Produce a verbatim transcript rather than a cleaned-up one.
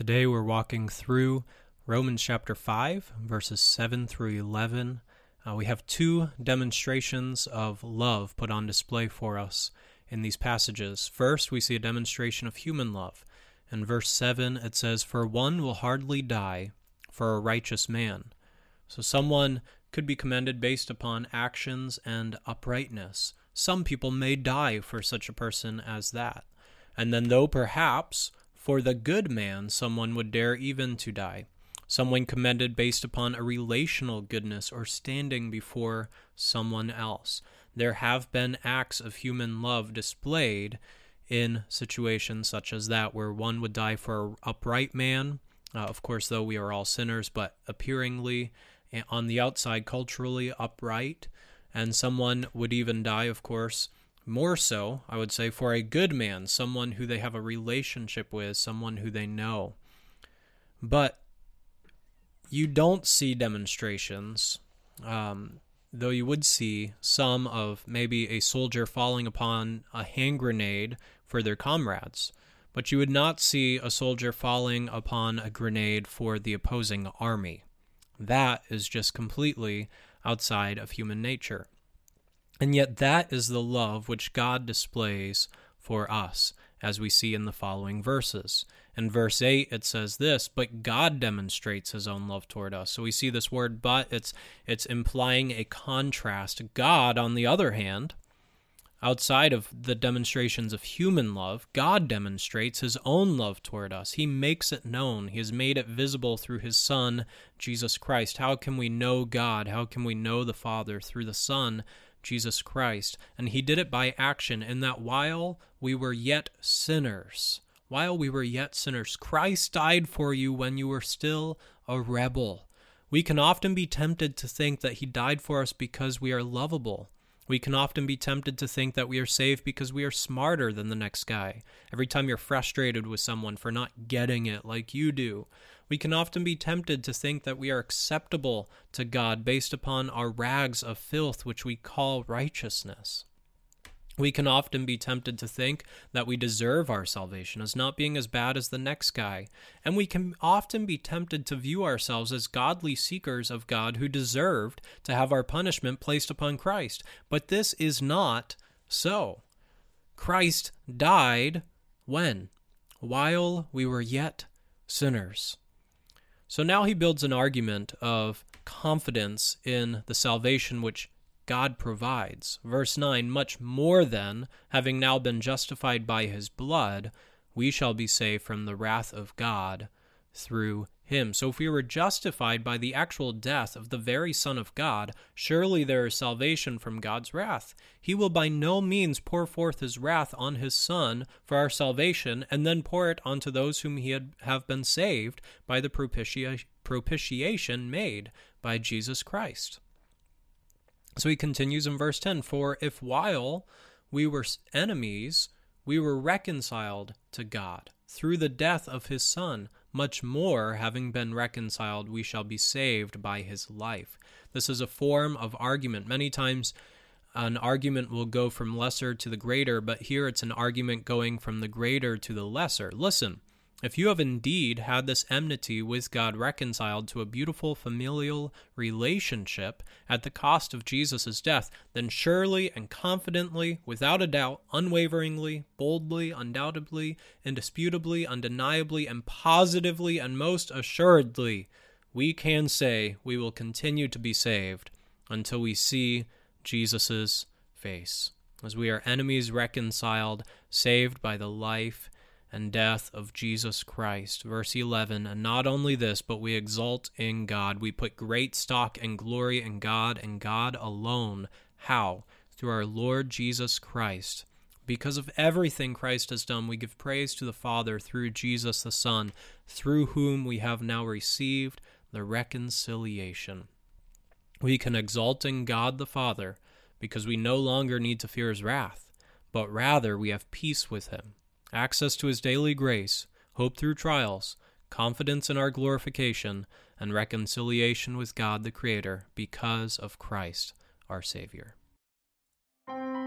Today we're walking through Romans chapter five, verses seven through eleven. Uh, we have two demonstrations of love put on display for us in these passages. First, we see a demonstration of human love. In verse seven, it says, "For one will hardly die for a righteous man." So someone could be commended based upon actions and uprightness. Some people may die for such a person as that. And then though perhaps for the good man someone would dare even to die, someone commended based upon a relational goodness or standing before someone else. There have been acts of human love displayed in situations such as that, where one would die for an upright man. Uh, of course, though, we are all sinners, but appearingly, on the outside, culturally upright. And someone would even die, of course, more so, I would say, for a good man, someone who they have a relationship with, someone who they know. But you don't see demonstrations, um, though you would see some of maybe a soldier falling upon a hand grenade for their comrades. But you would not see a soldier falling upon a grenade for the opposing army. That is just completely outside of human nature. And yet that is the love which God displays for us, as we see in the following verses. In verse eight, it says this, "But God demonstrates his own love toward us." So we see this word "but," it's it's implying a contrast. God, on the other hand, outside of the demonstrations of human love, God demonstrates his own love toward us. He makes it known. He has made it visible through his Son, Jesus Christ. How can we know God? How can we know the Father? Through the Son, Jesus Christ. And he did it by action, in that while we were yet sinners, while we were yet sinners, Christ died for you when you were still a rebel. We can often be tempted to think that he died for us because we are lovable. We can often be tempted to think that we are saved because we are smarter than the next guy. Every time you're frustrated with someone for not getting it like you do, we can often be tempted to think that we are acceptable to God based upon our rags of filth, which we call righteousness. We can often be tempted to think that we deserve our salvation as not being as bad as the next guy. And we can often be tempted to view ourselves as godly seekers of God who deserved to have our punishment placed upon Christ. But this is not so. Christ died when? While we were yet sinners. So now he builds an argument of confidence in the salvation which God provides. Verse nine, "Much more then, having now been justified by his blood, we shall be saved from the wrath of God through him." So if we were justified by the actual death of the very Son of God, surely there is salvation from God's wrath. He will by no means pour forth his wrath on his Son for our salvation and then pour it onto those whom he had, have been saved by the propitiation, propitiation made by Jesus Christ. So he continues in verse ten, "For if while we were enemies, we were reconciled to God through the death of his Son, much more, having been reconciled, we shall be saved by his life." This is a form of argument. Many times an argument will go from lesser to the greater, but here it's an argument going from the greater to the lesser. Listen. If you have indeed had this enmity with God reconciled to a beautiful familial relationship at the cost of Jesus' death, then surely and confidently, without a doubt, unwaveringly, boldly, undoubtedly, indisputably, undeniably, and positively, and most assuredly, we can say we will continue to be saved until we see Jesus' face, as we are enemies reconciled, saved by the life and death of Jesus Christ. Verse eleven, "And not only this, but we exult in God. We put great stock and glory in God and God alone." How? Through our Lord Jesus Christ. Because of everything Christ has done, we give praise to the Father through Jesus the Son, through whom we have now received the reconciliation. We can exult in God the Father because we no longer need to fear his wrath, but rather we have peace with him, access to his daily grace, hope through trials, confidence in our glorification, and reconciliation with God the Creator because of Christ, our Savior.